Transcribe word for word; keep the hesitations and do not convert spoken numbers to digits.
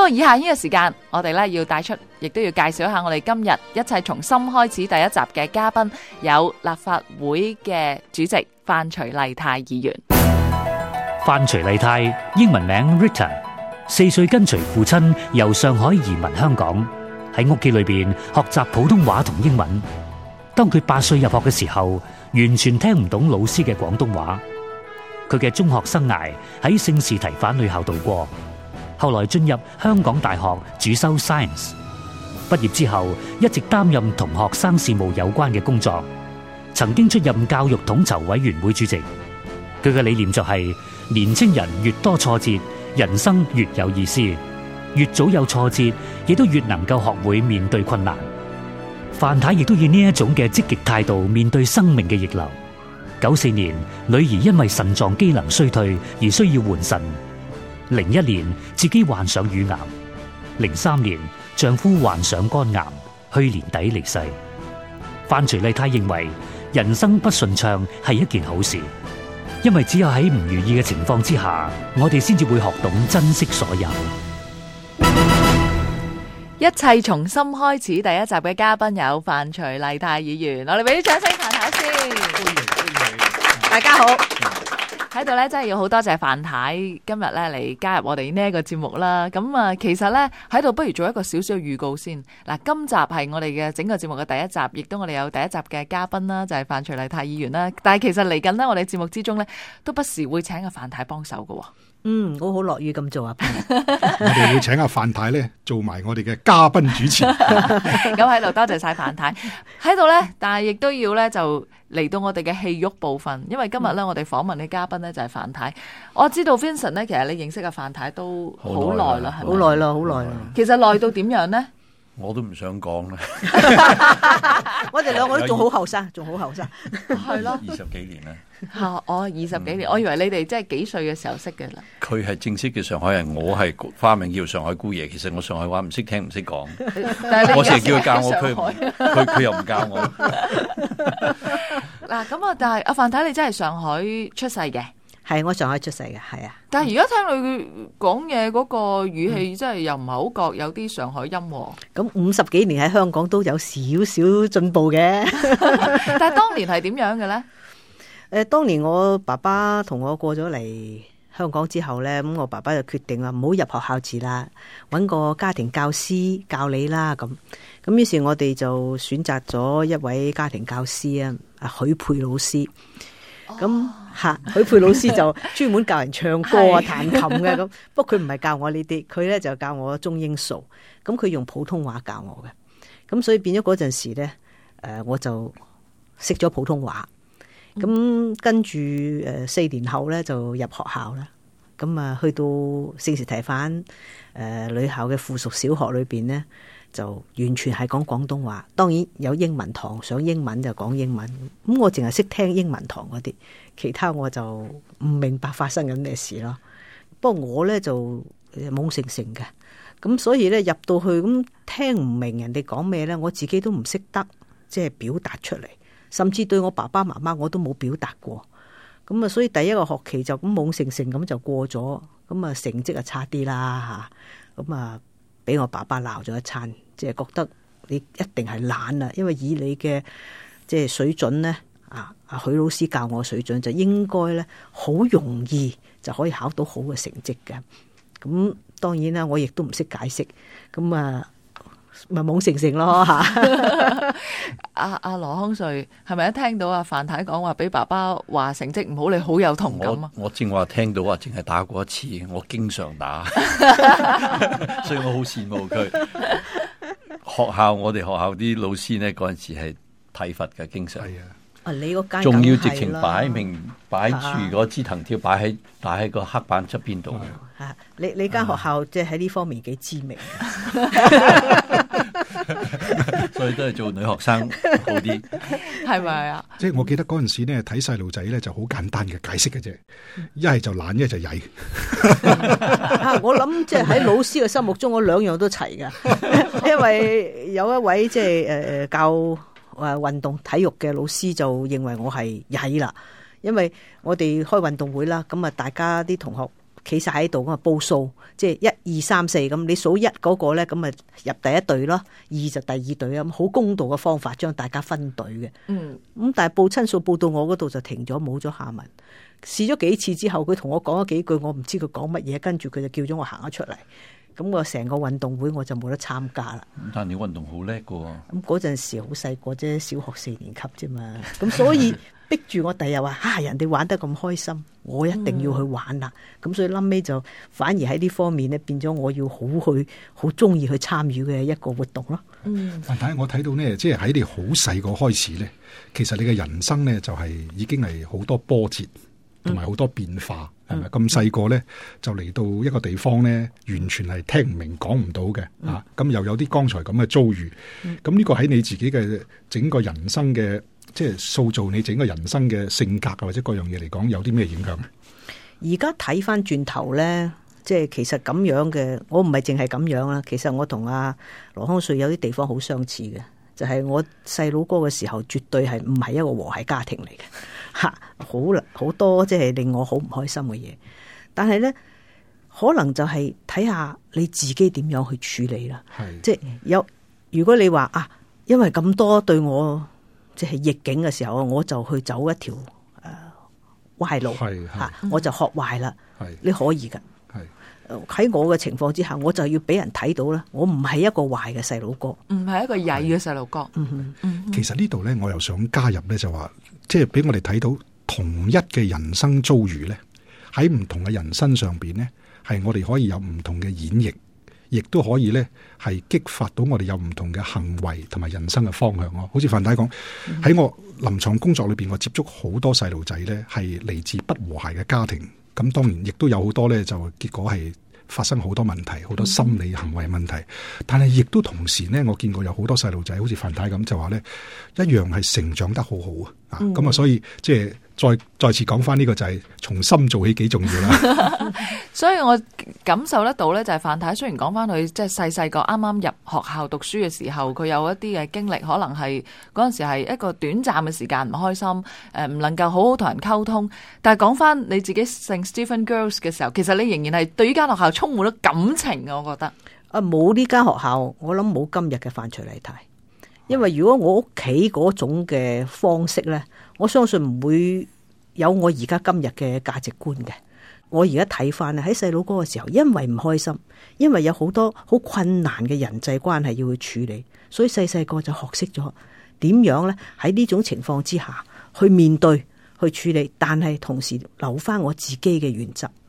過以下呢個時間，我哋咧要帶出，亦都要介紹一下我哋今日一切從心開始第一集嘅嘉賓，有立法會嘅主席范徐麗泰議員。 范徐麗泰，英文名 Rita， 四歲跟隨父親由上海移民香港，喺屋企裏邊學習普通話同英文。當佢八歲入學嘅時候，完全聽唔懂老師嘅廣東話。佢嘅中學生涯喺聖士提反女校度過，後來進入香港大學主修 Science。畢業之後，一直擔任同學生事務有關嘅工作，曾經出任教育統籌委員會主席。佢嘅理念就係、是。年青人越多挫折，人生越有意思。越早有挫折，亦都越能夠學會面對困難。范太亦都以呢一種嘅積極態度面對生命嘅逆流。九四年，女兒因為腎臟機能衰退而需要換腎。零一年，自己患上乳癌。零三年，丈夫患上肝癌，去年底離世。范徐麗泰認為，人生不順暢係一件好事。因為只有喺唔如意嘅情況之下，我哋先至會學懂珍惜所有。 一切從心開始第一集嘅嘉賓有范徐麗泰議員，我哋俾啲掌聲范太先。歡迎歡迎，大家好。喺度咧，真係要好多謝范太今日咧嚟加入我哋呢一個節目啦。咁啊，其實咧喺度不如做一個少少預告先。嗱，今集係我哋嘅整個節目嘅第一集，亦都我哋有第一集嘅嘉賓啦，就係范徐麗泰議員啦。但係其實嚟緊呢，我哋節目之中咧都不時會請阿范太幫手㗎。 嗯，我好樂意咁做啊！ 我哋會請阿范太咧做埋我哋嘅嘉賓主持。 咁喺度多謝晒范太喺度咧，但係亦都要咧就嚟到我哋嘅戲肉部分，因為今日咧我哋訪問嘅嘉賓咧就係范太。我知道 Vincent 咧，其實你認識阿范太都好耐啦，係咪？ 好耐啦，好耐啦。 其實耐到點樣咧？ 我都唔想講啦。 我哋兩個都仲好後生，仲好後生， 係咯， 二十幾年啦。 吓，我二十幾年，我以為你哋即係幾歲嘅時候識嘅啦。 佢係正式嘅上海人，我係花名叫上海姑爺。其實我上海話唔識聽唔識講，我成日叫佢教我，佢佢佢又唔教我。 嗱，咁啊，但係阿范太你真係上海出世嘅？ 係我上海出世嘅，係啊。 但係而家聽佢講嘢嗰個語氣，真係又唔係好覺有啲上海音。 咁五十幾年喺香港都有少少進步嘅。 但係當年係點樣嘅咧？ 誒，當年我爸爸同我過咗嚟香港之後咧，咁我爸爸就決定啦，唔好入學校字啦，搵個家庭教師教你啦。咁咁於是我哋就選擇咗一位家庭教師啊，阿許佩老師。咁吓，許佩老師就專門教人唱歌啊、彈琴嘅咁。不過佢唔係教我呢啲，佢咧就教我中英數。咁佢用普通話教我嘅，咁所以變咗嗰陣時咧，誒，我就識咗普通話。咁、嗯、跟住誒四年後咧就入學校啦。咁啊去到聖士提反誒、呃、女校嘅附屬小學裏邊咧，就完全係講廣東話。當然有英文堂，上英文就講英文。咁我淨係識聽英文堂嗰啲，其他我就唔明白發生緊咩事咯。不過我咧就懵成成嘅，咁所以咧入到去咁聽唔明人哋講咩咧，我自己都唔識得即係表達出嚟。甚至對我爸爸媽媽我都冇表達過，咁啊，所以第一個學期就咁懵成成咁就過咗，咁啊成績啊差啲啦吓，咁啊俾我爸爸鬧咗一餐，即係覺得你一定係懶啊，因為以你嘅即係水準咧，啊啊許老師教我水準就應該咧好容易就可以考到好嘅成績嘅，咁當然啦，我亦都唔識解釋，咁啊。咪懵成成咯吓！ 阿阿羅康瑞係咪一聽到阿范太講話俾爸爸話成績唔好，你好有同感啊？ 我我正話聽到話淨係打過一次，我經常打，所以我好羨慕佢。學校我哋學校啲老師呢，嗰陣時係體罰嘅，經常。係啊。 你嗰間仲要直情擺明擺住嗰支藤條擺喺擺喺個黑板側邊度。 啊！你你間學校即係喺呢方面幾知名， 所以都係做女學生好啲， 係咪啊？ 即係我記得嗰陣時咧睇細路仔咧就好簡單嘅解釋嘅啫，一係就懶，一係就曳。 啊！我諗即係喺老師嘅心目中，我兩樣都齊噶，因為有一位即係誒教誒運動體育嘅老師就認為我係曳啦，因為我哋開運動會啦，咁啊大家啲同學企晒喺度咁啊報數，即係一二三四咁，你數一嗰個咧咁啊入第一隊咯，二就第二隊啊，咁好公道嘅方法將大家分隊嘅。嗯，咁但係報親數報到我嗰度就停咗，冇咗下文。試咗幾次之後，佢同我講咗幾句，我唔知佢講乜嘢，跟住佢就叫咗我行咗出嚟。咁我成個運動會我就冇得參加啦。 但係你運動好叻㗎喎。咁嗰陣時好細個啫，小學四年級啫嘛。咁所以逼住我第日話啊，人哋玩得咁開心，我一定要去玩啦。咁、嗯、所以冧尾就反而喺呢方面咧，變咗我要好去好中意去參與嘅一個活動咯。 嗯，但係我睇到呢，即係喺你好細個開始咧，其實你嘅人生咧就係已經係好多波折。同埋好多變化，係咪咁細個咧就嚟到一個地方咧，完全係聽唔明、講唔到嘅、嗯、啊！咁又有啲剛才咁嘅遭遇，咁呢個喺你自己嘅整個人生嘅，即係塑造你整個人生嘅性格啊，或者各樣嘢嚟講，有啲咩影響咧？ 而家睇翻轉頭咧，即係其實咁樣嘅，我唔係淨係咁樣啦。其實我同阿羅康瑞有啲地方好相似嘅，就係、是、我細佬哥嘅時候，絕對係唔係一個和諧家庭嚟嘅。吓，好好多即係令我好唔開心嘅嘢，但係咧可能就係睇下你自己點樣去處理啦。係，即係有如果你話啊，因為咁多對我即係逆境嘅時候，我就去走一條誒、呃、壞路，吓、啊、我就學壞啦。係，你可以噶。係喺我嘅情況之下，我就要俾人睇到啦，我唔係一個壞嘅細路哥，唔係一個曳嘅細路哥。嗯嗯， 其實呢度咧，我又想加入咧，就話。即係俾我哋睇到同一嘅人生遭遇咧，喺唔同嘅人身上邊咧，係我哋可以有唔同嘅演繹，亦都可以咧係激發到我哋有唔同嘅行為同埋人生嘅方向咯。好似范太講，喺、嗯、我臨床工作裏邊，我接觸好多細路仔咧，係嚟自不和諧嘅家庭。咁當然亦都有好多咧，就結果係發生好多問題，好多心理行為問題。嗯、但係亦都同時呢，我見過有好多細路仔，好似范太咁，就話咧一樣係成長得好好啊！啊，咁啊，所以即係再再次講翻呢個就係從心做起幾重要啦。 所以我感受得到咧，就係范太雖然講翻佢即係細細個啱啱入學校讀書嘅時候，佢有一啲嘅經歷，可能係嗰陣時係一個短暫嘅時間唔開心，誒唔能夠好好同人溝通。但係講翻你自己聖 Stephen Girls 嘅時候，其實你仍然係對呢間學校充滿咗感情嘅，我覺得。 啊，冇呢間學校，我諗冇今日嘅范徐麗泰。因為如果我屋企嗰種嘅方式咧，我相信唔會有我而家今日嘅價值觀嘅。我而家睇翻啊，喺細佬哥嘅時候，因為唔開心，因為有好多好困難嘅人際關係要去處理，所以細細個就學識咗點樣咧喺呢種情況之下去面對、去處理，但係同時留翻我自己嘅原則。